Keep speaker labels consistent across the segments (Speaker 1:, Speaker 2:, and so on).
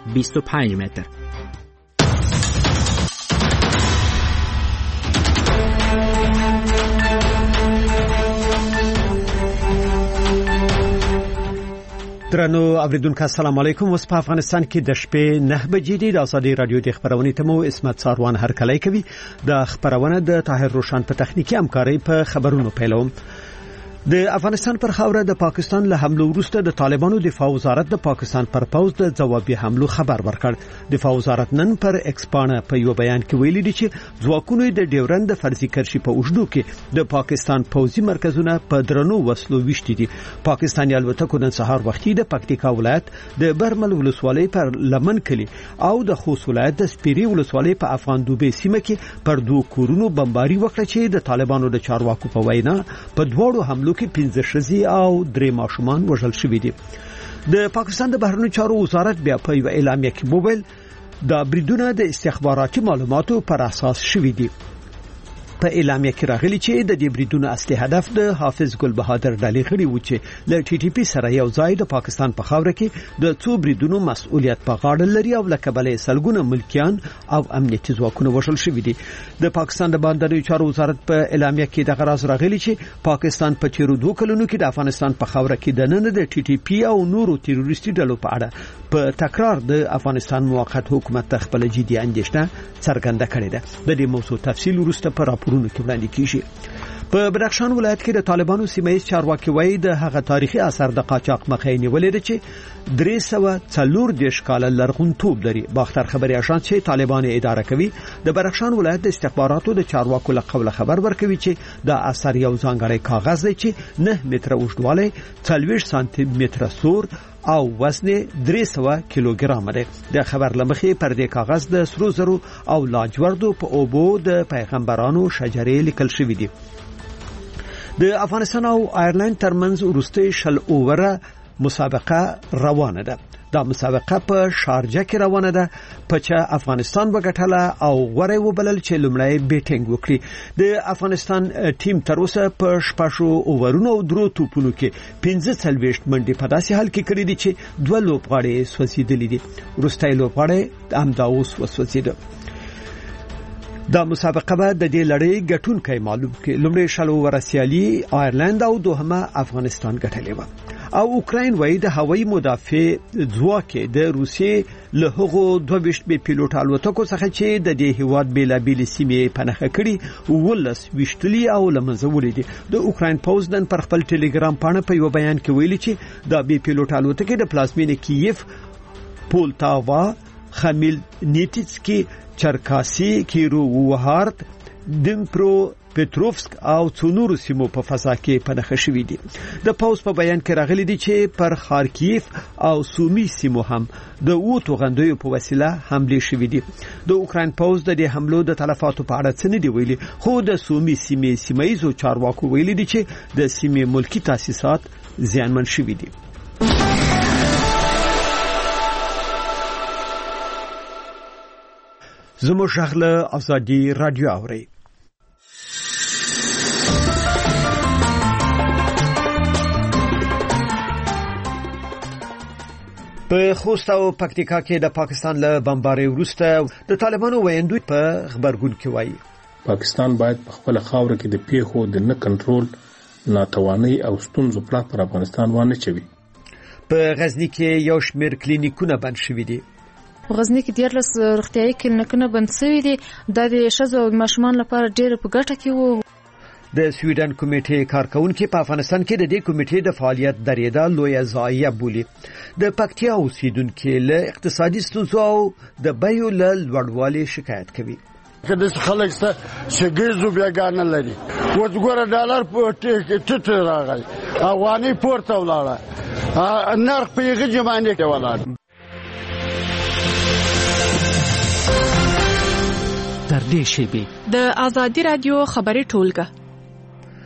Speaker 1: 25 متر.
Speaker 2: درنو اوریدونکو السلام علیکم. اوس په افغانستان کې د شپې 9 بجې دي. د ازادي رادیو د خبرونې تمو اسمت ساروان هرکلی کوي. د خبرونه د طاهر روشن په تخنیکی همکاري په خبرونو پیلوم. د افغانستان پر خاوره د پاکستان له حمله وروسته د طالبانو دفاع وزارت د پاکستان پر پوز د جوابي حملو خبر ورکړ. دفاع وزارت نن پر ایکسپانه په یو بیان کې ویلي دي چې ځواکونو د ډیورند د فرضي کرشي په اوږدو کې د پاکستان پوځي مرکزونه په درنو وسلو وشتي دي. پاکستاني الوتکو نن سهار وختي د پکتیکا ولایت د برمل ولسوالۍ پر لمن کلی او د خوست ولایت د سپيري ولسوالۍ په افغان دوبه سیمه کې پر دوه کورونو بمباري وکړه چې د طالبانو د چارواکو په وینا په دوړو حملو کې 15 ښځې او 3 ماشومان وژل شوي دي. د پاکستان د بهرنیو چارو وزارت بیا په یو اعلامیه کې وویل دا بریدونه د استخباراتي معلوماتو پر اساس شوي دي. په اعلامیه کې راغلي چې د دې بریدونو اصلي هدف د حافظ ګل بهادر ډلې غړي و چې ل ټي ټي پی سره یو ځای د پاکستان په خاوره کې د څو بریدونو مسؤلیت په غاړه لري او له کبله سلګونه ملکیان او امنیتي ځواکونه وژل شوي دي. د پاکستان د بهرنیو چارو وزارت په اعلامیه کې د غراز راغلي چې پاکستان په تیرو 2 کلونو کې د افغانستان په خاوره کې د نن د ټي ټي پی او نورو تروریستي ډلو په اړه په تکرار د افغانستان موقت حکومت خپل جدي اندېښنه څرګنده کړې ده. د دې موضوع تفصیل وروسته په راپورونو کې وړاندې کیږي. په بدخشان ولایت کې د طالبانو سیمه چارواکي وایي د هغه تاریخي اثر د قاچاق مخې نیولې ده چې 340 کال لرغونتوب لري. باختر خبري اژانس چې طالبان اداره کوي د بدخشان ولایت د استخباراتو د چارواکو له قبل خبر ورکوي چې د اثر یو ځانګړی کاغذ دی چې 9 متره اوږدوالی 40 سانتي متره سور او وزن 300 کیلوګرام دی. د خبر لمخې پر دې کاغذ د سرو زرو او لاجوردو په اوبو د پیغمبرانو شجرې لیکل شوې دي. د افغانستان او آیرلند ترمنځ وروستي شل اووره مسابقه روانه ده. دا مسابقه په شارجه کې روانه ده په چې افغانستان وګټله او غوړې وبلل چې لومړی بیټینګ وکړي. د افغانستان ټیم تر اوسه په شپږو اوورونو او درو توپونو کې 45 منډې په داسې حال کې کړې دي چې 2 لوبغاړي سوځېدلې دي. وروستي لوبغاړی امداوس وسوځېد. دا مسابقه به د دې لړۍ ګټونکي معلوم کړي. لومړی شلو ورسیالي آیرلند او دوهمه افغانستان ګټلې و. او اوکراین وایي د هوایي مدافع ځواک د روسیې له هغو 22 بي پیلوټ الوتکو څخه چې د دې هیواد بیلابېل سیمې پنهخه کړي ولس وشتلی او لمنځولې دي. د اوکراین پوز نن پر خپل ټلګرام پاڼه په یو بیان کې ویلي چې د بي پیلوټ الوتکې د پلازمینې کیف، پولتاوا، خمیلنیتسکی، چرکاسی، کیرووهارد، دنپرو پټروفسک او څونورو سیمو په فضا کې پنهخه شوې دي. د پوز په بیان کې راغلي دي چې پر خارکیف او سومي سیمو هم د اوتو غندوی په وسیله حمله شوې دي. د اوکراین پوز د دې حملو د تلفاتو په اړه څه نه دی ویلي، خو د سومي سیمایزو چارواکو ویلي دي چې د سیمې ملکی تاسیسات زیانمن شوي دي. زموږ شغله ازادي رادیو اوري. په خوست او پکتیکا کې د پاکستان له بمبارۍ وروسته د طالبانو ویندوی په خبرګون کې وایي
Speaker 3: پاکستان باید په خپل خاوره کې د پیښو د نه کنټرول، ناتوانۍ او ستونزو پر افغانستان وانه چوي.
Speaker 2: په غزنی کې یو شمېر کلینیکونه بند شوي دي.
Speaker 4: په غزنی کې 14 روغتیايي کلینیکونه بند شوي دي. د ښځو او ماشومان لپاره ډېر په ګټه کې وو.
Speaker 2: د سویډن کمیټې کارکونکو په افغانستان کې د دې کمیټې د فعالیت درېدا لوی ضایعه بولي. د پکتیا اوسیدونکو له اقتصادي ستونزو او د بیو له لوړوالي شکایت کوي.
Speaker 5: کله چې خلک شګیزو بیاګان لري وګوره ډالر په ټټ راغی، افغاني پورته ولاړه، نرخ په یغه جمعنه کې ولاړ.
Speaker 1: در دې شی د
Speaker 4: آزادی رادیو خبري ټولګه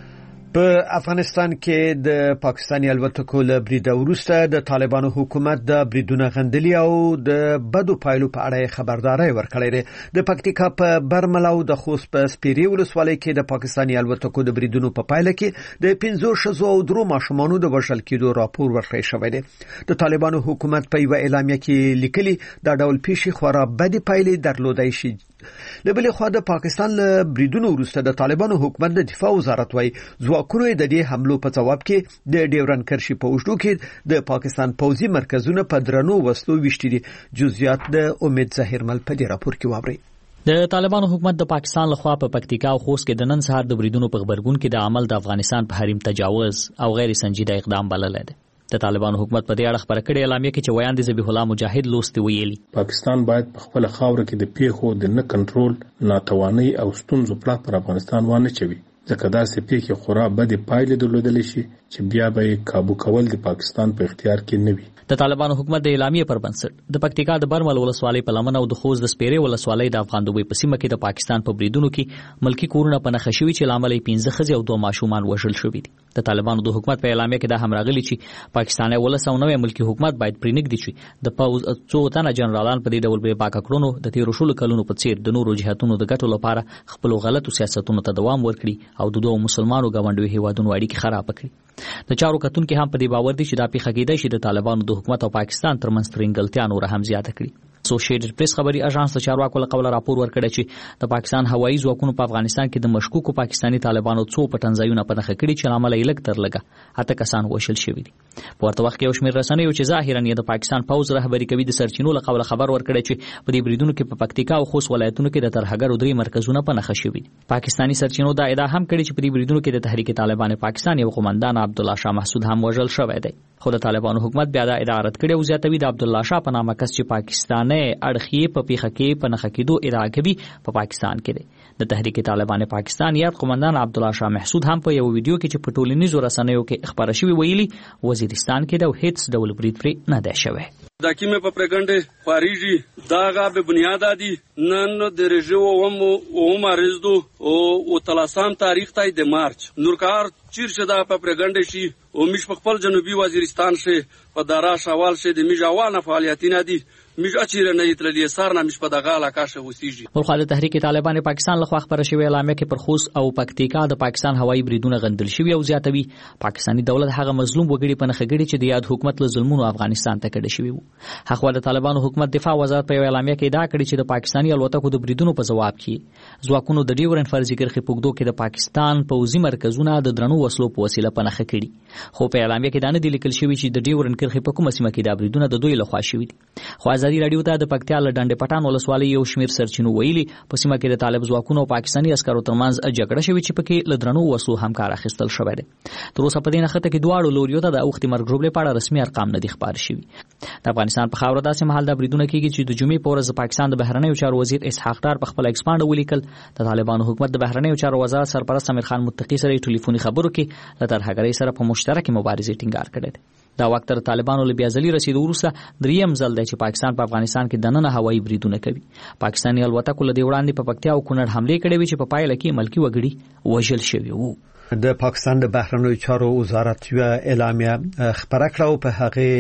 Speaker 2: په افغانستان کې د پاکستاني الوتکو له برید وروسته د طالبانو حکومت د بریدونو غندلي او د بدو پایلو په اړه خبرداري ورکړې ده. د پکتیکا په برمل او د خوست په سپیري ولسوالۍ کې د پاکستاني الوتکو د بریدونو په پایله کې د 15 ښځو او 3 ماشومانو د وژل کېدو راپور ورکړی شوی دی. د طالبانو حکومت په یو اعلامیه کې لیکلي دا ډول پیښې خورا بدې پایلې درلودای شي. لبلې خو د پاکستان له بریدونو وروسته د طالبانو حکومت د دفاع وزارت وايي ځواکونو د دې حملو په جواب کې د ډیورن کرښې په اوږدو کې د پاکستان پوځي مرکزونه په درنو وسلو وشتي دي. جزئیات د امید ظاهرمل په دې راپور کې واوري.
Speaker 1: د طالبانو حکومت د پاکستان لخوا په پکتیکا او خوست کې د نن سهار د بریدونو په خبرګون کې د عمل د افغانستان په حریم تجاوز او غیر سنجیده اقدام بللی دی. د طالبانو حکومت په دې اړه خبره کړې اعلامیه کې چې ویان دي ذبیح الله مجاهد لوستي ویلي
Speaker 3: پاکستان باید په خپل خاور کې د پیښو د نه کنټرول ناتواني او ستونزو پر افغانستان وانه چوي ځکه دا سپېکه خورا بدې پایلې درلودل شي چې بیا به قابو کول د پاکستان په اختیار کې نه وي.
Speaker 1: د طالبانو حکومت د اعلامیه پر بنسټ د پکتیکا د برمل ولسوالۍ په لمن او د خوست د سپیرې ولسوالۍ د افغان دوبۍ په سیمه کې د پاکستان په بریدونو کې ملکی کورونه په نښه شوي چې لامل 15 ښځې او 2 ماشومان وژل شوي دي. د طالبانو د حکومت په اعلامیه کې دا هم راغلي چې پاکستاني ولسمونوي ملکی حکومت باید پرېنګدي چې د پوز څو تنه جنرالان په دې ډول به پاک کړونو د 13 کلونو په څیر د نورو جهاتونو د ګټو لپاره خپل غلطو سیاستونو ته دوام ورکړي او د دوه مسلمانانو ګاونډیو هیوادونو اړیکې خراب کړي. د چارو کتونکو هم په دې باور دي چې دا پیښه کېدای شي د طالبانو د حکومت او پاکستان ترمنځ ترنګلتیا نور هم زیاته کړي. اسوسییټډ پریس خبري اژانس د چارواکو له قوله راپور ورکړی چې د پاکستان هوایي ځواکونو په افغانستان کې د مشکوکو پاکستاني طالبانو څو پټنځایونه په نښه کړي چې لامل یې لږ تر لږه 8 کسان وژل شوي دي. په ورته وخت کې یو شمېر رسنیو چې ظاهرا یې د پاکستان پوځ رهبري کوي د سرچینو له قوله خبر ورکړی چې په دې بریدونو کې په پکتیکا او خوست ولایتونو کې د ترهګرو 3 مرکزونه په نښه شوي دي. پاکستاني سرچینو دا ادعا هم کړې چې په دې بریدونو کې د تحریک طالبان پاکستان یو قومندان عبدالله شاه محسود هم وژل شوی دی. خو د طالبانو حکومت بیا دا ادعا رد کړې او زیاتوي د عبدالله شاه په نامه کس چې پاکستاني اړخي په پیښه کې په نښه کېدو ادعا کوي په پاکستان کې دی. د تحریک طالبان پاکستان یاد قومندان عبدالله شاه محسود هم په یو ویډیو کې چې په ټولنیزو رسنیو کې خبره شوی ویلي وزیرستان کې د هیڅ ډول برید پرې نه دی شوی.
Speaker 6: دا کیمه په پرګنډه خارجي داغه به بنیاد دي نن د رژیو او مارزدو او تلاسام تاریخ تای د مارچ نورکار چیرشه دا په پرګنډه شي او مش په خپل جنوبي وزیرستان شه په دارا شوال شه د میجاوانه فعالیتونه دي مش اچیره نه یترلی سارنه مش په دغه علاقه شه وسیږي.
Speaker 1: په خاله تحریک طالبان پاکستان لخوا خبره شوی اعلامیه کې پر خوست او پکتیکا د پاکستان هوایي بریدونه غندل شوی او زیاتوي پاکستاني دولت هغه مظلوم وګړي په نخښګړي چې د یاد حکومت له ظلمونو افغانستان ته کډه شوی وو. هغه د طالبانو حکومت دفاع وزارت په اعلامیه کې ادعا کړې چې د پاکستاني الوتکو د بریدونو په جواب کې ځواکونو د ډیورن فرضي کرښې پوګدو کې د پاکستان پوځي مرکزونه د درنو وسلو په وسیله په نښه کړي. خو په اعلامیه کې دا نه دی لیکل شوی چې د ډیورن کرښې په کومه سیمه کې د بریدونه د دوی لخوا شوي دي. خو ازادي رادیو ته د پکتیا له ډنډ پټان ولسوالۍ یو شمېر سرچینو ویلي په سیمه کې د طالب ځواکونو او پاکستاني عسکرو ترمنځ جګړه شوې چې پکې له درنو وسلو هم کار اخیستل شوی دی. تر اوسه په دې نښته کې دواړو لوریو ته د اوښتې مرګ ژوبلې په اړه رسمي ارقام نه دي خبر شوي. د افغانستان په خاوره داسې مهال د بریدونه کېږي چې د جمعې په ورځ د پاکستان د بهرنیو چارو وزیر اسحاق ډار په خپل ایکسپانډ ولیکل د طالبانو حکومت د بهرنیو چارو وزارت سرپرست امیر خان متقی سره ټلیفوني خبرو کې له ترهګرۍ سره په مشترکه مبارزې ټینګار کړی دی. دا وخت تر طالبانو له بیازلي رسیدو وروسته دریم ځل دی چې پاکستان په افغانستان کې دننه هوایي بریدونه کوي. پاکستاني الوتکو له دې وړاندې په پکتیا او کونړ حملې کړې وې چې په پایله کې ملکی وګړي وژل شوي وو.
Speaker 2: د پاکستان د بهرنیو چارو وزارت یو اعلامیه خبره کړه او په هغه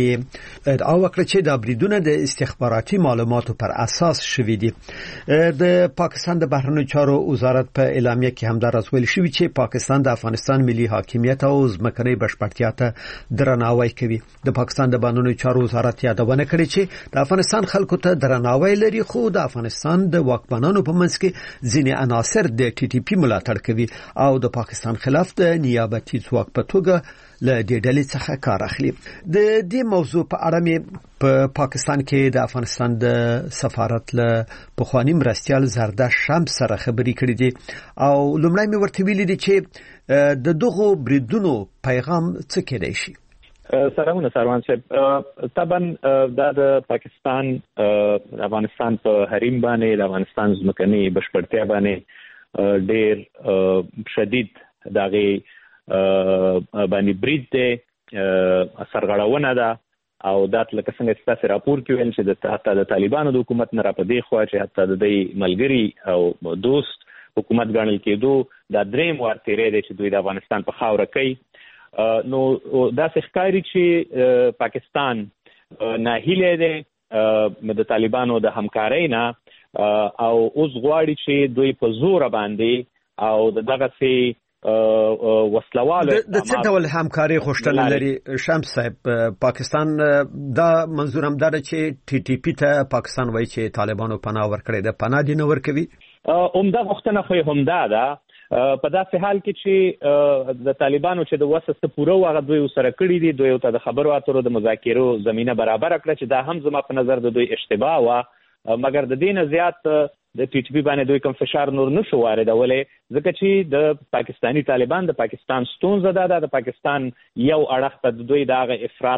Speaker 2: کې ادعا وکړه چې د بریدونه د استخباراتي معلوماتو پر اساس شوي دي. د پاکستان د بهرنیو چارو وزارت په اعلامیه کې هم دا راځول شوی چې پاکستان د افغانستان ملي حاکمیت او ځمکنۍ بشپړتیا ته درناوی کوي. د پاکستان د بهرنیو چارو وزارت یادونه کړې چې د افغانستان خلکو ته درناوی لري خو د افغانستان د واکمنانو په منځ کې ځینې عناصر د ټي ټي پی ملاتړ کوي او د پاکستان خلاف د نیابتي ځواک په توګه له دې ډلې څخه کار اخلي. د دې موضوع په اړه مې په پاکستان کې د افغانستان د سفارت له پخوانی مرستیال زردش شمس سره خبرې کړې دي او لومړی مې ورته ویلي دي چې د دغو بریدونو پیغام څه کېدای شي.
Speaker 7: سلامونه سروان صاحب. طبعا د پاکستان افغانستان په حریم باندې د افغانستان ځمکنۍ بشپړتیا باندې ډېر شدید دغه باندې برید دی سرغړونه ده او دا لکه څنګه تاسو راپور کې ویل چې د طالبانو د حکومت نه را پدې خو چې حتی د دې ملګری او دوست حکومت ګڼل کېدو دا دریم وار تیری دی چې دوی د افغانستان په خاوره کوي. نو داسې ښکاري چې پاکستان ناهیلی دی د طالبانو د همکارۍ نه او اوس غواړي چې دوی په زوره باندې او دغسې وسلوالو
Speaker 2: د څه ډول همکاري غوښتنه لري شمس صاحب؟ پاکستان دا منظور هم ده چې ټي ټي پی ته پاکستان وایي چې طالبانو پناه ورکړې ده، پناه دې نه ورکوي؟
Speaker 7: عمده غوښتنه خو یې همدا ده په داسې حال کې چې د طالبانو چې د وسه پوره هغه دوی سره کړي دي، دوی ته د خبرو اترو د مذاکرو زمينه برابر کړه چې دا هم زما په نظر د دوی اشتباه و، مګر د دې نه زیات د ټي ټي پی باندې دوی کوم فشار نور نشو واردولی، ځکه چې د پاکستانی طالبان د پاکستان ستونزه ده، د پاکستان یو اړخ ته دوی د هغه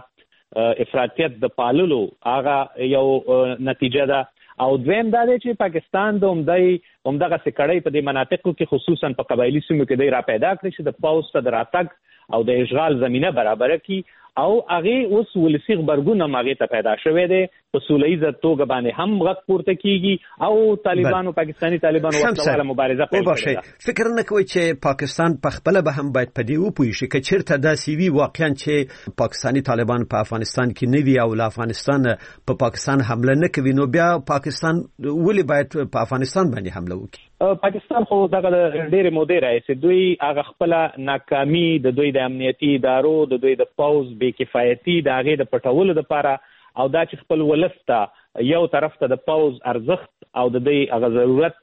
Speaker 7: افراطیت د پاللو هغه یو نتیجه ده، او دویم دا دی چې پاکستان د همدغه سکړی په دې مناطقو کې خصوصا په قبایلي سیمو کې دی را پیدا کړی چې د پوځ ته د راتګ او د اشغال زمینه برابره کړي، او هغه اوس ولسی خبرګون هم هغه ته پیدا شوی دی، په سوله ایزه توګه باندې هم غږ پورته کیږي او طالبانو پاکستانی طالبانو وسله مبارزه پیل کړې.
Speaker 2: فکر نه کوي چې پاکستان په خپل به هم باید په دې وپوي شي چې چیرته دا سی وی واقعا چې پاکستانی طالبان په افغانستان کې نه وي او له افغانستان په پاکستان حمله نه کوي، نو بیا پاکستان ولې باید په افغانستان باندې حمله وکړي؟
Speaker 7: پاکستان خو دغه ډېرې مودې راهیسې دوی هغه خپله ناکامي د دوی د امنیتي ادارو د دوی د پوځ بې کفایتي د هغې د پټولو دپاره او دا چې خپل ولس ته یو طرف ته د پوځ ارزښت او د دوی هغه ضرورت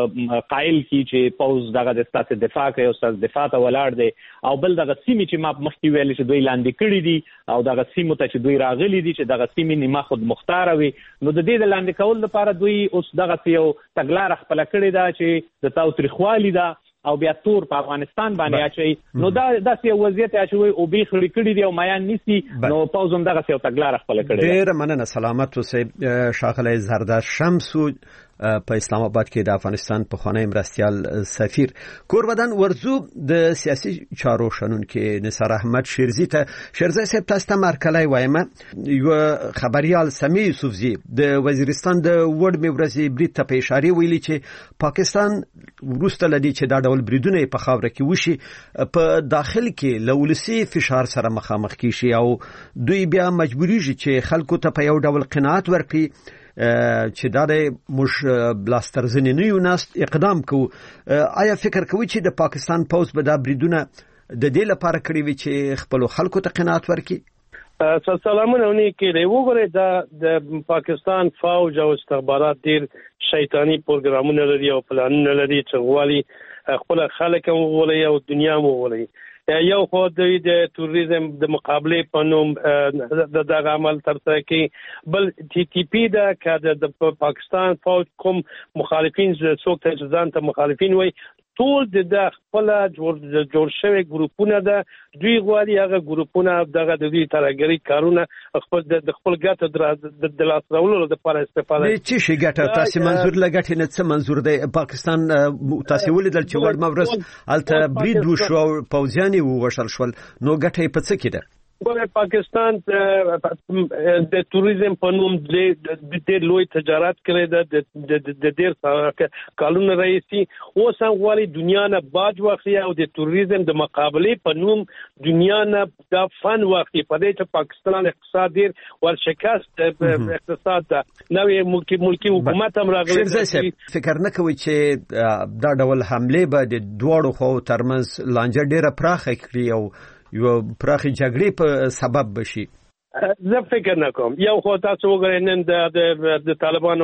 Speaker 7: قایل کی چې پوځ دغه د ستاسو دفاع کوي او ستاسو دفاع ته ولاړ دی، او بل دغه سیمې چې ما مخکې ویل چې دوی لاندې کړي دي او دغه سیمو ته چې دوی راغلي دي چې دغه سیمې نیمه خود مختاره وي، نو د دې د لاندې کول لپاره دوی اوس دغه یو تګلاره خپله کړې ده چې د تاوتریخوالي ده او بیا تور په افغانستان باندې اچي، نو دا داسې وضعیت اچوي او به خړې کړي دي او میان نيسي، نو پوز هم دغه یو تګلاره خپل کړي.
Speaker 2: ډېر مننه، سلامت اوسئ. ښاغلی زرداد شمسو په اسلام آباد کې د افغانستان پخوانی مرستیال سفیر. کوربدن ورزو د سیاسي چارو شنونکي نثار احمد شیرزی صاحب تاسو ته مرکلای وایم، یو خبريال سمی یوسفزی د وزیرستان د وړ مورزي برید ته په اشاره ویلي چې پاکستان ورسته لدی چې دا ډول بریدونه په خاوره کې وشي په داخل کې لولسی فشار سره مخامخ کیشي او دوی بیا مجبوریږي چې خلکو ته په یو ډول قناعت ورکړي چې دا د موږ بلاسترزنی نه یو ناست اقدام کو. آیا فکر کوي چې د پاکستان پوز به دا بریدونه د دې لپاره کړی وي چې خپل خلکو ته قناعت ورکړي؟
Speaker 8: سلامونه ونی کې وګورئ د پاکستان فوج او استخبارات ډیر شیطانی پروګرامونه لري او پلانونه لري چې غواړي خپل خلک وغولي او دنیا وغولي. یو خو د توریزم د مقابله په نوم دغه عمل ترسره کوي، بل ټي ټي پی دا که د پاکستان فوج کوم مخالفین څوک ته ځان ته مخالفین وي ټول د خپل جوړ شوی ګروپونه ده، دوی غواړي هغه ګروپونه دغه د دوی ترګری کارونه خپل د خپل ګټه د لاس راوړلو لپاره استفاده کوي.
Speaker 2: چې شي ګټه تاسو منظور لګټ نه څه منظور دی؟ پاکستان تاسو ولیدل چې ورډ مورس الته برید وشو او پوځیان وشل شول، نو ګټه په څه کې ده؟
Speaker 8: پاکستان د توریزم په نوم د لوی تجارت کړی د ډیر کالونو رئیسي اوس هم غواړي دنیا نه باج واخلي او د توریزم د مقابله په نوم دنیا نه د فن واخلي. په دې چې پاکستان اقتصاد ډیر ورشکست اقتصاد ده، نوې ملکی حکومت هم راغلی.
Speaker 2: فکر نه کوي چې دا ډول حمله به د دوړو خو ترمنځ لانجه ډیره پراخه کړي او یو پراخي جګړې په سبب بشي؟
Speaker 8: زه فکر نه کوم. یو خو تاسو وګورئ نن د طالبانو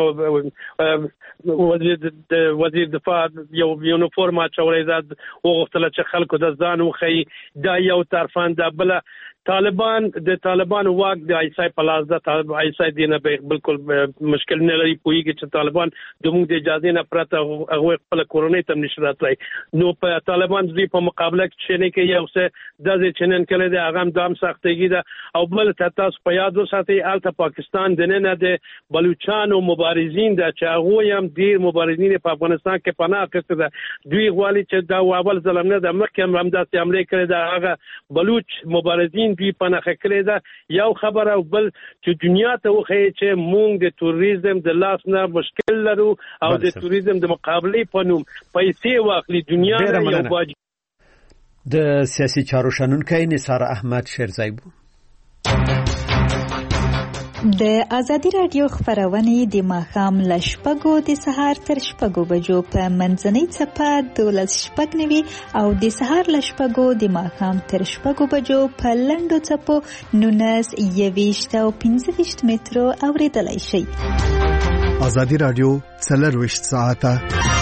Speaker 8: وزیر دفاع یو یونیفورم اچولی ده، وغوښتل چې خلکو د ځان وښیي، دا یو طرفان ده. بله د طالبان واک د عیسی په لاس ده، عیسی دی نه بالکل مشکل نه لري، پوهیږي چې طالبان د موږ د اجازه نه پرته هغه خپل کورونی ته نشي راتلی، نو په طالبان دوی په مقابله کې چې نه کوي یو څه د چنن کړي د هغه دام سختګي ده. او بل تاسو په یاد وساتئ الته پاکستان د نه د بلوچستان مبارزین ده چې هغه هم ډیر مبارزین په افغانستان کې پناه اخیسته ده، دوی غواړي چې دا اول ظلم نه د مخکې هم داسې حمله کړي ده، هغه بلوچ مبارزین دوی پناه کړی دا یو خبره او بل چې دنیا ته وخی چې مونږ د توریزم د لاس نه مشکل لرو او د توریزم د مقابله په نوم پیسې واخلي دنیا یو باج
Speaker 2: د سیاسي چارو شنونکي نثار احمد شیرزای
Speaker 9: د ازادي رادیو خبرونه د ماښام له 6 د سهار تر 6 بجو په منځنۍ چپه 12:09 او د سهار له 6 د ماښام تر 6 بجو په لنډو چپو 19 او 15 مترو اوریدلای شئ.
Speaker 10: ازادي رادیو 24 ساعته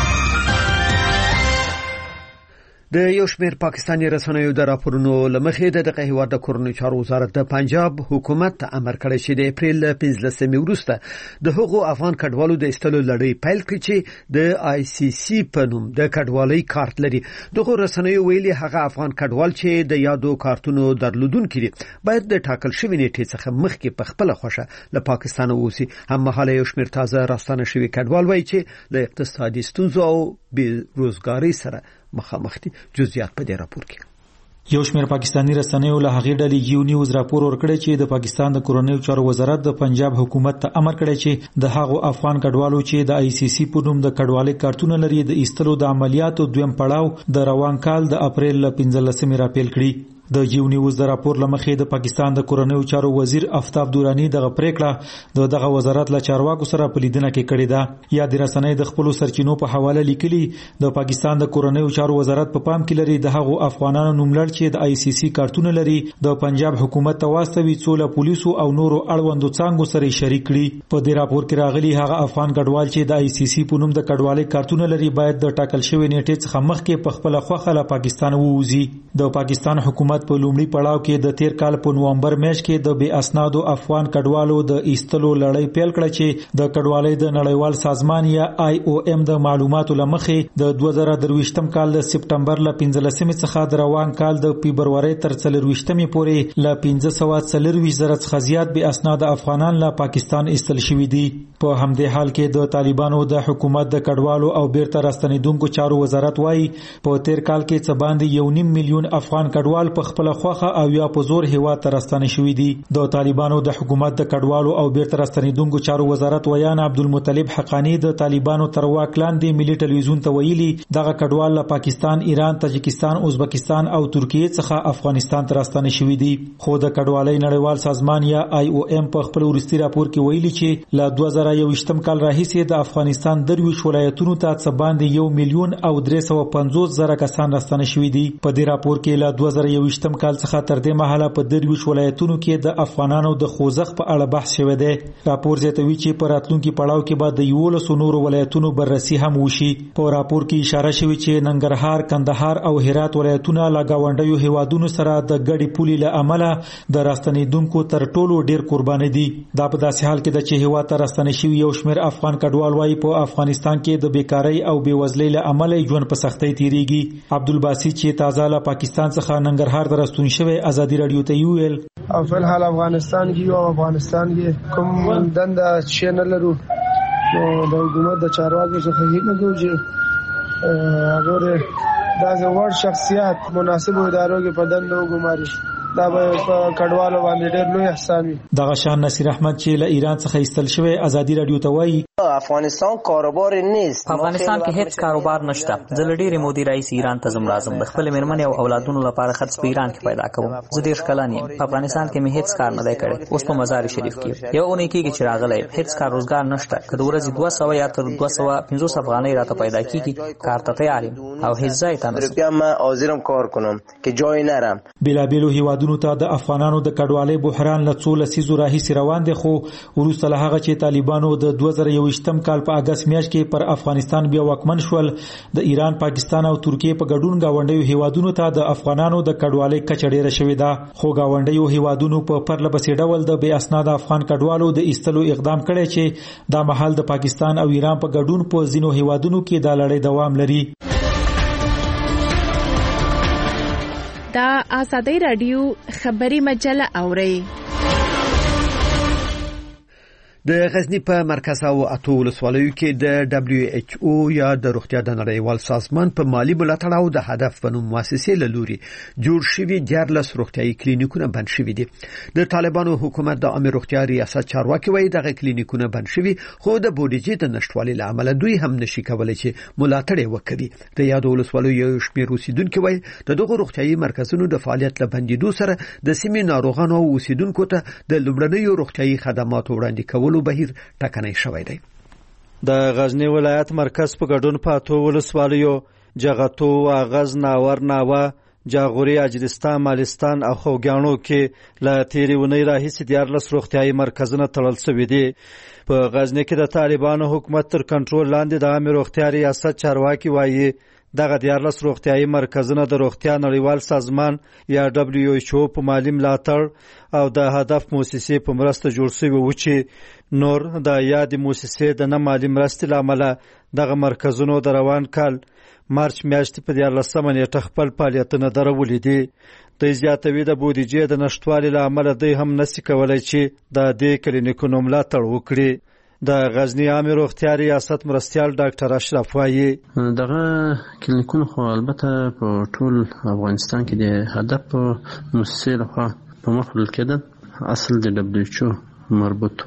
Speaker 2: د یو شمېر پاکستاني رسنیو د راپورونو لمخې د هیواد د کورنۍ چارو وزارت د پنجاب حکومت امر کړی چې د اپریل 15 وروسته د هغو افغان کډوالو د استلو لړۍ پیل کړي چې د آی سی سی په نوم د کډوالۍ کارت لري. دغه رسنیو ویلي هغه افغان کډوال چې د یادو کارتونو درلودونکي دي باید د ټاکل شوی نیټې څخه مخکې په خپل خوښه له پاکستان ووسی. هم مهاله یو شمېر تازه راستانه شوی کډوال وایي چې له اقتصادي ستونزو او بې روزګارۍ سره مخامخ دي. جزئیات په دې راپور کې
Speaker 11: یو شمېر پاکستاني رسنیو له هغې ډلې یو نیوز راپور ورکړی چې د پاکستان د کورنیو چارو وزارت د پنجاب حکومت ته امر کړی چې د هغو افغان کډوالو چې د آی سی سی په نوم د کډوالۍ کارتونه لري د ایستلو د عملیاتو دویم پړاو د روان کال د اپریل 15 راپیل کړي. د یو نیوز د راپور لمخې د پاکستان د کورنیو چارو وزیر آفتاب دورانی دغه پریکړه دغه وزارت له چارواکو سره په لیدنه کې کړې ده. یا د رسنۍ د خپل سرچینو په حواله لیکلي د پاکستان د کورنیو چارو وزارت په پام کې لري د هغو افغانانو نوملړ چې د آی سی سی کارتونه لري د پنجاب حکومت ته واستوي څو له پولیسو او نورو اړوندو څانګو سره شریک کړي. په دې راپور کې راغلي هغه افغان کډوال چې د آی سی سی په نوم د کډوالۍ کارتونه لري باید د ټاکل شوی نیټې څخه مخکې په خپل خوښه له پاکستان ووځي. د پاکستان حکومت په لومړي پړاو کې د تیر کال په نومبر میاشت کې د بې اسنادو افغان کډوالو د ایستلو لړۍ پیل کړه چې د کډوالۍ د نړیوال سازمان یا آی او ام د معلوماتو لمخې د 2023م کال د سپټمبر ل 15 څخه د روان کال د فبرवरी تر 24 پورې ل 1540 زره څخه زیات بې اسناد افغانان له پاکستان ایستل شوي دي. په همدې حال کې د طالبانو د حکومت د کډوالو او بیرته راستنیدونکو چارو وزارت وایي په تیر کال کې څه باندې 1.5 میلیون افغان کډوال په خپل خوخه او یا په زور هیواد ته راستنه شوي دي. د طالبانو د حکومت د کډوالو او بیرته راستنیدونکو چارو وزارت ویان عبدالمطلب حقانی د طالبانو تر واک لاندې ملي ټلویزیون ته ویلي دغه کډوال له پاکستان، ایران، تاجکستان، ازبکستان او ترکیه څخه افغانستان ته راستنه شوي دي. خو د کډوالۍ نړیوال سازمان یا آی او ام په خپل وروستي راپور کې ویلي چې له 2021م کال راهیسې د افغانستان 23 ولایتونو ته څه باندې 1 میلیون او 350 زره کسان راستنه شوي دي. په دې راپور کې له 2021م کال څخه تر دې مهاله په 23 ولایتونو کې د افغانانو د خوځښت په اړه بحث شوی دی. راپور زیاتوي چې په راتلونکي پړاو کې به د 11 نورو ولایتونو بررسي هم وشي. په راپور کې اشاره شوی چې ننګرهار، کندهار او هرات ولایتونه له گاونډیو هیوادونو سره د ګډې پولې له امله د راستنیدونکو تر ټولو ډیر قرباني دي. دا په داسې حال کې د چې هیواد ته راستنه شوي یو شمېر افغان کډوال وايي په افغانستان کې د بیکارۍ او بېوزلۍ له امله ژوند په سختۍ تیریږي. عبدالباسط چې تازه له پاکستان څخه ننګرهار ته راستون شوی ازادي رادیو ته ویل
Speaker 12: او فلحال افغانستان کې او افغانستان کې کوم دنده چې نه لرو نو د حکومت د چارواکو څخه هیڅ نه کوي چې هغه د ځوړ شخصیت مناسب ادارو کې په دنده وګماري. دا به کډوالو باندې ډېر لوی احسان وي.
Speaker 11: دغه شان نصیر احمد چې له ایران څخه ایستل شوی ازادي رادیو ته وایي
Speaker 13: افغانستان کاروبار نیست.
Speaker 1: په افغانستان کې هیڅ کاروبار نشته. زه له ډېرې مودې راهیسې ایران ته ځم راځم. د خپلې مېرمنې او اولادونو لپاره خرڅ په ایران کې پیدا کوم. زه 10 کلن یم. په افغانستان کې مې هیڅ کار نه دی کړی. اوس په مزار شریف کې یو اونۍ کېږي چې راغلی یم. هیڅ کار روزګار نشته. که د ورځې 200 یا تر 250 افغانۍ راته پیدا کېږي کار ته تیار یم او هیڅ ځای ته نه
Speaker 13: ځم. من حاضرم کار کنم که جای نرم.
Speaker 11: بېلابېلو هیوادونو ته د افغانانو د کډوالۍ بحران له څو لسیزو راهیسې روان دی. خو وروسته له هغه چې طالبانو د 2021م کال په اگست میاشت کې پر افغانستان بیا واکمن شول د ایران، پاکستان او ترکیه په ګډون گاونډیو هیوادونو ته د افغانانو د کډوالۍ کچه ډیره شوې ده. خو گاونډیو هیوادونو په پرلپسې ډول د بې اسناد افغان کډوالو د ایستلو اقدام کړی چې دا مهال د پاکستان او ایران په ګډون په ځینو هیوادونو کې دا لړۍ دوام لري.
Speaker 14: دا ازادي رادیو خبري مجله اوري.
Speaker 2: د غزنی په مرکز او اتو ولسوالیو کې د WHO یا د روغتیا د نړیوال سازمان په مالی ملاتړ او د هدف بنوم مؤسسې له لوري جوړ شوی 14 روغتیايي کلینیکونه بند شوي دي. د طالبانو حکومت د عامه روغتیا ریاست چارواکي وایي دغه کلینیکونه بند شوي خو د بودیجې د نشټوالي لامل دوی هم نشي کولای چې ملاتړ وکړي. د یاد ولسوالیو یو شمېر اوسیدونکو وایي دغه روغتیايي مرکزونو د فعالیت لبندیدو سره د سیمې ناروغانو او اوسیدونکو ته د لومړنیو روغتیايي خدماتو وړاندې کولو بهیر ټکنۍ شوی دی.
Speaker 15: د غزنی ولایت مرکز په ګډون پاتو ولسوالیو جغتو اغاز ناور ناوه جاغوري اجرستان مالستان او خوګانو کې ل تیری ونی راهیسې 14 روغتیايي مرکزونه تړل شوي دي. په غزنی کې د طالبانو حکومت تر کنټرول لاندې د عامه روغتیا ریاست چارواکي وایي دغه 14 روغتیايي مرکزونه د روغتیا نړیوال سازمان یا WHO په مالی ملاتړ او د هدف مؤسسې په مرسته جوړ شوی و چې نور د یاد مؤسسې د نه مالی مرستې لامل دغه مرکزونو د روان کال مارچ میاشتې په 14 نیټه خپل فعالیتونه درولې دي. د زیاتوي د بودیجې د نشټوالي لامل دوی هم نشي کولای چې د دې کلینیکونو ملاتړ وکړي. د غزنی عامه روغتیا ریاست مرستیال ډاکټر اشرف وایي
Speaker 16: دغه کلینیکونه خو البته په ټول افغانستان کې د هدف مؤسسې لخوا په مخ وړل کېدل. اصل د WHO مربوط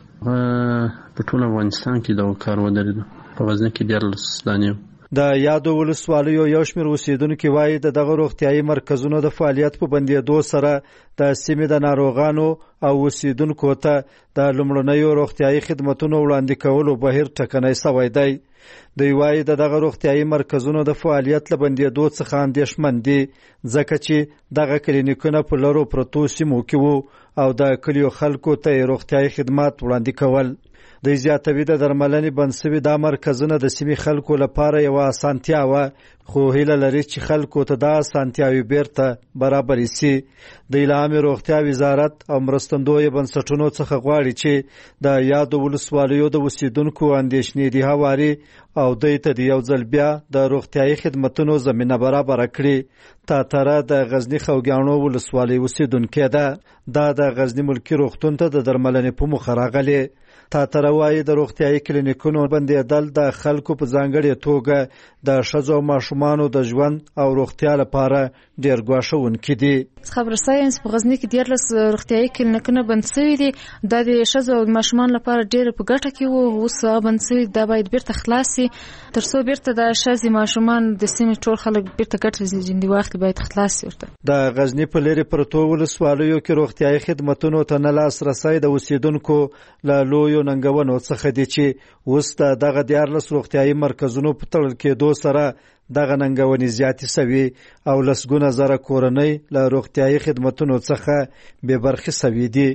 Speaker 16: په ټول افغانستان کې د کار ودرېدو. په غزنی کې 14 دانې
Speaker 15: د یادو ولسوالیو یو شمېر اوسیدونکو وایي دغه روغتیايي مرکزونو د فعالیت په بندیدو سره د سیمې د ناروغانو او اوسیدونکو ته د لومړنیو روغتیايي خدماتو وړاندې کولو بهیر ټکنۍ شوی دی. دوی وایي دغه روغتیايي مرکزونو د فعالیت له بندیدو څخه اندېښمن دي ځکه چې دغه کلینیکونه په لرو پرتو سیمو کې وو او د کلیو خلکو ته روغتیايي خدمات وړاندې کول. د زیاتوي د درملنې بنسوي د مرکزونه د سیمې خلکو لپاره یو اسانتیا و خو هیله لري چې خلکو ته د اسانتیاوي بیرته برابر شي. د عامه روغتیا وزارت او مرستندوی بنسټونو څخه غواړي چې د یادو ولسوالیو د اوسیدونکو اندېښنې دي هواري او دوی ته د یو ځل بیا د روغتیايي خدماتو زمینه برابر کړي. تاتره د غزنی خوګانو ولسوالۍ اوسیدونکې ده د غزنی ملکی روغتون ته د درملنې په مخ راغلي. تاتره وایي د روغتیايي کلینیکونو بندیدل د خلکو په ځانګړې توګه د ښځو او ماشومانو د ژوند او روغتیا لپاره ډېر ګواښونکي دي.
Speaker 4: خبر ساينس په غزنی کې 14 روغتیايي کلینیکونه بند شوي دي. دا د ښځو او ماشومانو لپاره ډېر په ګټه کې وو. اوس بند شوي دا باید بیرته خلاص شي ترڅو بیرته د ښځې ماشومان د سیمې ټول خلک بیرته ګټه ځینې وخت باید خلاص شي.
Speaker 15: د غزنی په لري پرتو ولسوالیو کې روغتیايي خدماتو ته نه لاسرسی د اوسیدونکو له لویو ننګونو څخه دي چې اوس دغه 14 روغتیايي مرکزونو په تړل کېدو سره دغه ننګونې زیاتې شوي او لسګونه زره کورنۍ له روغتیايي خدماتو څخه بې برخې شوي دي.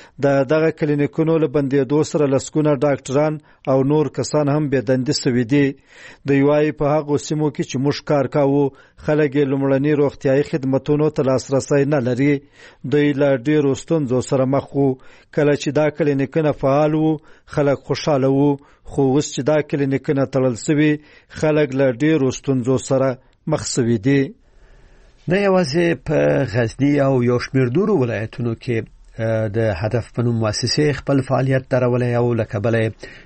Speaker 15: دغه کلینیکونو له بندیدو سره لسګونه ډاکټران او نور کسان هم بې دندې شوي دي. دوی وایي په هغو سیمو کې چې موږ کار کوو خلک یې لومړني روغتیايي خدماتو ته لاسرسی نه لري. دوی له ډېرو ستونزو سره مخ وو. کله چې دا کلینیکونه فعال وو خلک خوشحاله وو خو اوس چې دا کلینیکونه تړل شوي خلک له ډېرو ستونزو سره مخ شوي دي.
Speaker 2: نه یوازې په غزنی او یو شمېر نورو ولایتونو کې د هدف بنوم مؤسسې خپل فعالیت درولې او لکبل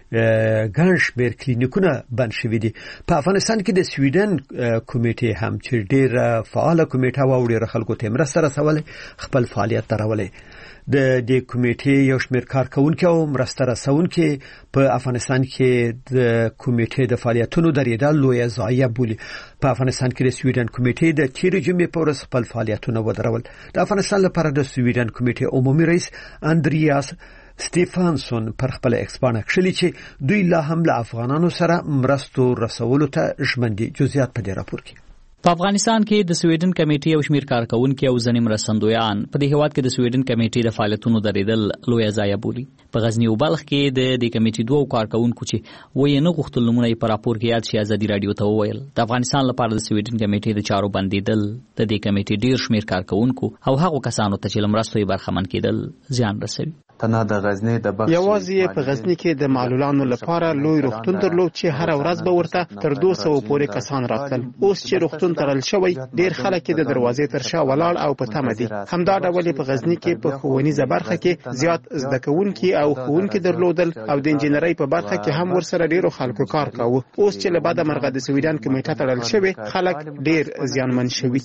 Speaker 2: ګڼ شمېر کلینیکونه بند شوي دي. په افغانستان کې د سویډن کمیټې هم چې ډېر فعال کمیټه و او ډېر خلکو ته مرسته رسولې خپل فعالیت درولې. د دې کمیټې یو شمېر کارکونکو او مرسته رسونکو په افغانستان کې د کمیټې د فعالیتونو درېدل لوی ضایعه بولي. په افغانستان کې د سویډن کمیټې د تیر جمعې په ورځ خپل فعالیتونه ودرول. د افغانستان لپاره د سویډن کمیټې عمومي رئیس اندریاس سټیفانسون پر خپل ایکس باندې کړي چې دوی لا هم له افغانانو سره مرستو رسولو ته ژمن دي. جزئیات په دې راپور کې.
Speaker 1: په افغانستان کې د سویډن کمیټې او شمیر کارکونکو او ځینې مرستندویان په دې هیواد کې د سویډن کمیټې د فعالیتونو درېدل لوی ضایعه بولي. په غزنی او بلخ کې د دې کمیټې دوه کارکونکو چې وایي نه غوښتل نمونه په راپور کې یاد شي ازادي رادیو ته وویل د افغانستان لپاره د سویډن کمیټې د چارو بندیدل د دې کمیټې ډیر شمیر کارکونکو او هغو کسانو ته چې لمرستوي برخمن کېدل زیان رسوي.
Speaker 17: تنها د غزنی د بخش
Speaker 18: یوازې په غزنی کې د معلولانو لپاره لوی روغتون درلود چې هر ورځ به ورته تر 200 پورې کسان راتل. اوس چې روغتون تړل شوی ډیر خلک د دروازې تر شا ولاړ او په تمه دي. همدا ډول په غزنی کې په ښوونیزه برخه کې زیات زده کوونکي او ښوونکي درلودل او د انجنیري په برخه کې هم ورسره ډیرو خلکو کار کاوه. اوس چې له بعد مرغه د سویډن کمیټه تړل شوی خلک ډیر زیانمن شوي.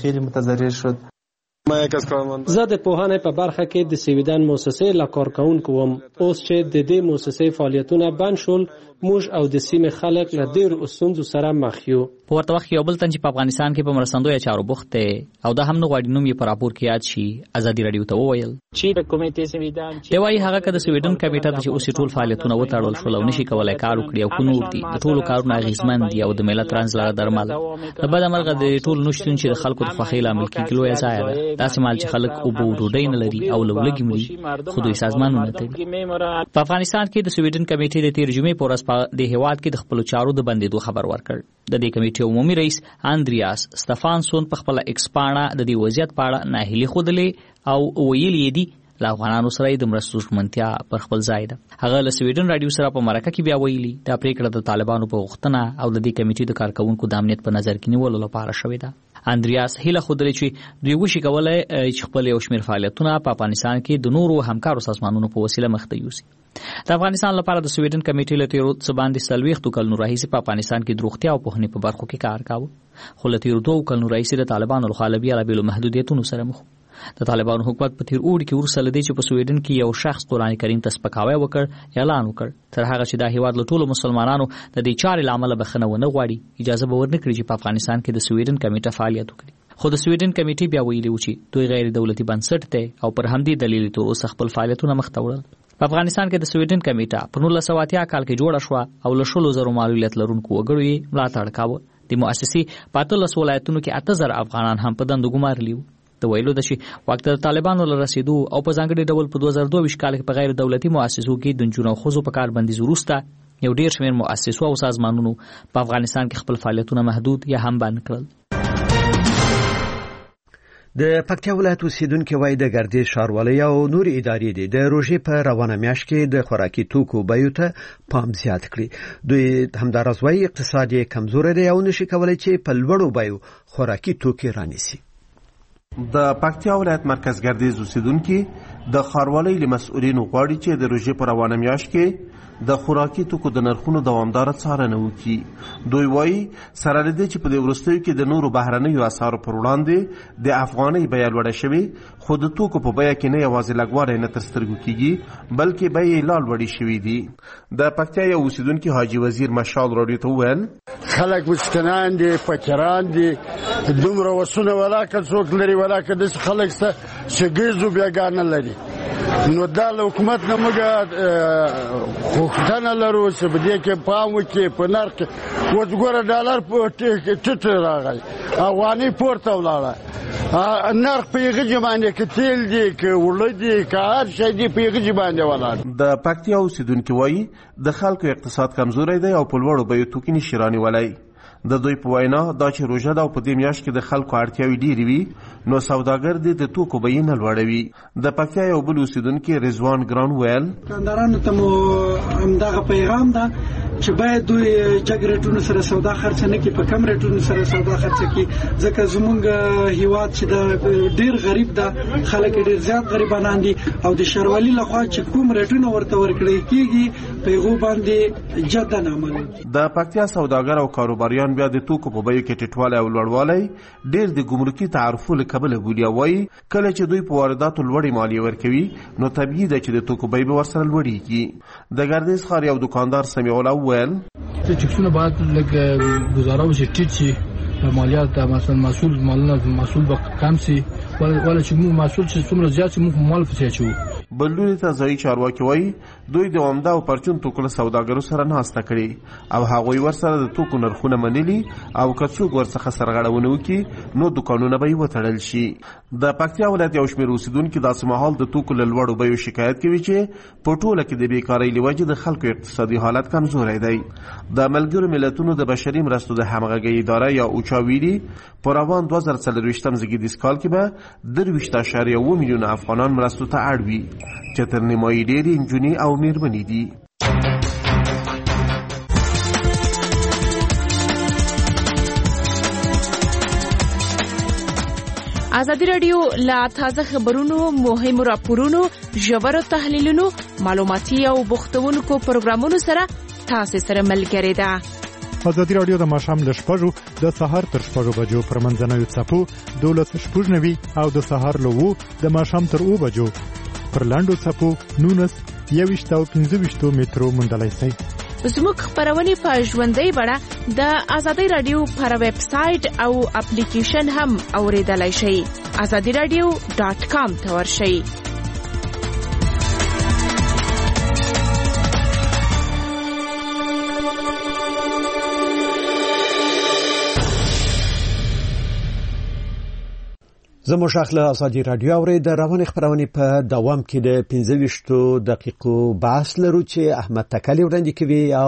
Speaker 19: زه د پوهنې په برخه کې د سویډن مؤسسې لا کارکونکو وم. اوس چې د دې مؤسسې فعالیتونه بند شول موږ او د سیمې خلک له ډېرو ستونزو سره مخ یو.
Speaker 1: په ورته وخت یو بل تن چې په افغانستان کې په مرستندویه چارو بوخت دی او دا هم نه غواړي نوم یې په راپور کې یاد شي ازادي رادیو ته وویل
Speaker 20: چې د کمیټې سویډن
Speaker 1: دی وايي هغه که د سویډن کمیټه چې اوس ټول فعالیتونه وتړل شول او نشي کولای کار وکړي او کو نور دي د ټولو کارونه اغیزمن دي او د ملت رانځلاره درمل د بد مرغه د ټول نشټون چې د خلکو د خوښۍ لامل کیږي لوی ځای ده. داسې مال چې خلک او بوډۍ نه لري او لولګي مري خودي سازمانونه ته. په افغانستان کې د سویډن کمیټې د 13 جمعې په ورځ په د هیواد د خپل چارو د بندیدو خبر ورکړ. د دې کمیټې عمومي رئیس اندریاس استفانسون په خپل ایکس پاڼه د دې وضعیت په اړه ناهیلي خوده او ویلي دي له افغانانو سره د مرستو ژمنتیا پر خپل ځای ده. هغه له سویډن رادیو سره په مرکه کې بیا ویلي دا پریکړه د طالبانو په غوښتنه او د دې کمیټې د کارکونکو د امنیت په نظر کې نیولو لپاره شوې ده. اندریاس هیله خودلې چې دوی وشي کولای چې خپل یو شمېر فعالیتونه په افغانستان کې د نورو همکارو سازمانونو په وسیله مخ ته یوسي. د افغانستان لپاره د سویډن کمیټې له تیرو څه باندې 40 کلونو راهیسې په افغانستان کې د روغتیا او پوهنې په برخو کې کار کاوه. خو له تیرو 2 کلونو راهیسې د طالبانو لخوا له بیلابیلو محدودیتونو سره مخ. د طالبانو حکومت په تیر اوړي کې ورسره لدی چې په سویډن کې یو شخص قرآن کریم ته سپکاوی وکړ اعلان وکړ تر هغه چې د هیواد له ټولو مسلمانانو د دې چارې لامل بخنه ونه غواړي اجازه به ورنکړي چې په افغانستان کې د سویډن کمیټه فعالیت وکړي. خو د سویډن کمیټې بیا ویلي و چې دوی غیر دولتي بنسټ دی او پر همدې دلیل تر اوسه خپل فعالیتونه مخ ته وړل. په افغانستان کې د سویډن کمیټه په 1980 کال کې جوړه شوه او له 100,000 معلولیت لرونکو وګړو یې ملاتړ کاوه. د مؤسسې په 13 ولایتونو کې 8000 افغانان هم په دندو ګمارلي وو. د ویلو د شي وخت د طالبانو له رسیدو او په ځانګړي ډول په 2022 کال کې په غیر دولتي مؤسسو کې د جنونو خوځو په کار بندیز وروسته یو ډیر شمېر مؤسسو او سازمانونو په افغانستان کې خپل فعالیتونه محدود یا هم بند کړل.
Speaker 2: د پکتیا ولایت اوسیدونکو وایي د ګردې ښاروالۍ او نور ادارې دي د روژې په روانه میاشت کې د خوراکي توکو بیو ته پام زیات کړي. دوی همداراز وایي اقتصاد کمزوري دی او نشي کولای چې په لوړو بیو خوراکي توکي رانیسي.
Speaker 21: د پکتیا ولایت مرکز ګردیز اوسیدونکو د ښاروالۍ له مسؤلینو غواړي چې د روژې په روانه میاشت کې د خوراکي توکو د نرخونو دوامدار څارنه وکړي. دوی وایي سره له دې چې په دې وروستیو کې د نورو بهرنیو اسعارو پر وړاندې د افغانۍ بیه لوړه شوې خو د توکو په بیه کې نه یوازې لږوالی نه تر سترګو کیږي بلکې بیې یې لا لوړې شوې دي. د پکتیا یو اوسیدونکي حاجي وزیر مشال راډیو ته وویل
Speaker 5: خلک مسکینان دي فقیران دي دومره وسونه ولاکه څوک لري ولاکه داسې خلک شته چې ګیزو بیګانه لري. نو دا له حکومت نه موږ غوښتنه لرو چې په دې کې پام وکړي په نرخ کې. اوس ګوره ډالر ټیټ راغی افغانۍ پورته ولاړه نرخ په یغه باندې کې تیل دي که وړه دي که هر شی دي په یغه باندې ولاړ.
Speaker 21: د پکتیا اوسیدونکي وایي د خلکو اقتصاد کمزوری دی او په لوړو بیو توکي نشي رانیولی. د دوی په وینا دا چې روژه ده او په دې میاشت کې د خلکو اړتیاوې ډېرې وي نو سوداګر دې د توکو بیې نه لوړوي. د پکتیا یو بل اوسیدونکي رضوان ګران ویل
Speaker 22: دکاندارانو ته مو همدغه پیغام ده چې باید دوی جګ ریټونو سره سودا خرڅ نه کړي په کم ریټونو سره سودا خرڅ کړي ځکه زمونږ هیواد چې د ډیر غریب ده خلک ډیر زیات غریبانان دي او د ښاروالۍ لخوا چې کوم ریټونه ورته ورکړل کېږي په هغو باندې جداً عمل.
Speaker 21: د پکتیا سوداګر او کاروباریان بیا د توکو په بیو کې ټیټوالی او لوړوالی ډیر د ګمرکي تعرفو له کبله بولي. وایي کله چې دوی په وارداتو لوړې مالیې ورکوي نو طبیعي ده چې د توکو بیې به ورسره لوړېږي. د ګردیز ښار یو دکاندار سمیع الله وویل
Speaker 23: ټیکسونه باید لږ ګزاره وشي ټیټ شي مالیات مثلا محصول به کم شي ولا چې موږ محصول چې څومره زیات شي موږ مال پسې اچوو.
Speaker 21: بلدونې ته ځایي چارواکي وایي دوی د عمده او پرچون توکو له سوداګرو سره ناسته کړې او هغوی ورسره د توکو نرخونه منلي او که څوک ورڅخه سرغړونه وکړي نو دوکانونه به یې وتړل شي. د پکتیا ولایت یو شمېر اوسیدونکي داسې مهال د توکو له لوړو بیو شکایت کوي چې په ټوله کې د بیکارۍ له وجې د خلکو اقتصادي حالت کمزوری دی. د ملګرو ملتونو د بشري مرستو د همغږۍ اداره یا اوچا ویلي په روان 2024 زیږدیز کال کې به 23.7 میلیون افغانان مرستو ته اړ وي چې تر نیمایي ډېرې نجونې او میرمنې دي.
Speaker 14: ازادي راډیو لا تازه خبرونو، مهمو راپورونو، ژورو تحلیلونو، معلوماتي او بوختونکو پروګرامونو سره تاسو سره ملګری ده.
Speaker 3: ازادي راډیو د ماښام له 6 د سهار تر 6 بجو پر منځنوي څپو 12:90 او د سهار له 2 د ماښام تر 2 بجو پر لاندو څپو 19 21 او 25 مترو موندلای شئ.
Speaker 14: زموږ خبرونه په ژوندۍ بڼه د ازادي رادیو پر ویب سټ او اپلیکیشن هم اوریدلای شئ. azadiradio.com ته ورشئ.
Speaker 2: زموږ شاخله ازادي رادیو اوري د روان خبرونه په دوام کې د 25 دقیقو بحث لرو چې احمد تکلی وړاندې کوي.